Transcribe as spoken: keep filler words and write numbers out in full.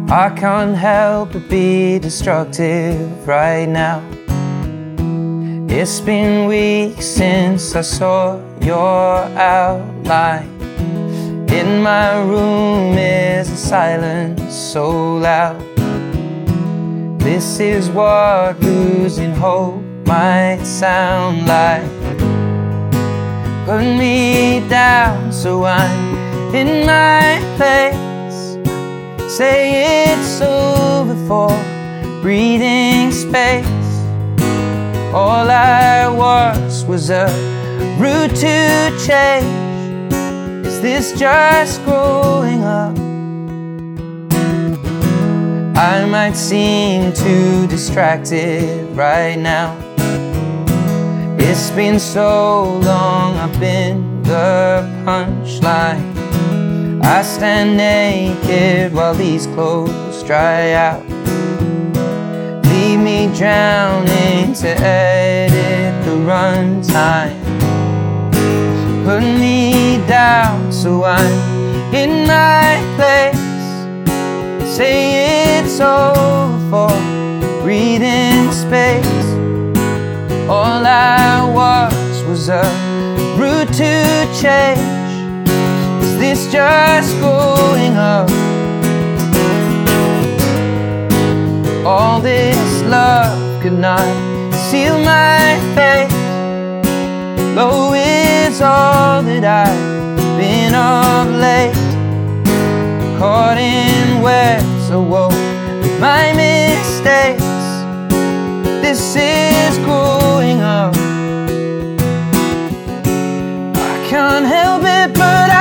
I can't help but be destructive right now. It's been weeks since I saw your outline. In my room is a silence so loud. This is what losing hope might sound like. Put me down so I'm in my place. Say it's over for breathing space. All I was was a route to change. Is this just growing up? I might seem too distracted right now. It's been so long, I've been the punchline. I stand naked while these clothes dry out. Leave me drowning to edit the runtime. Put me down so I'm in my place. Say it's over for breathing space. All I was was a route to change. Is this just growing up? All this love could not seal my fate. Low is all that I've been of late. Caught in webs of woe with my mistakes. This is growing up. I can't help it, but I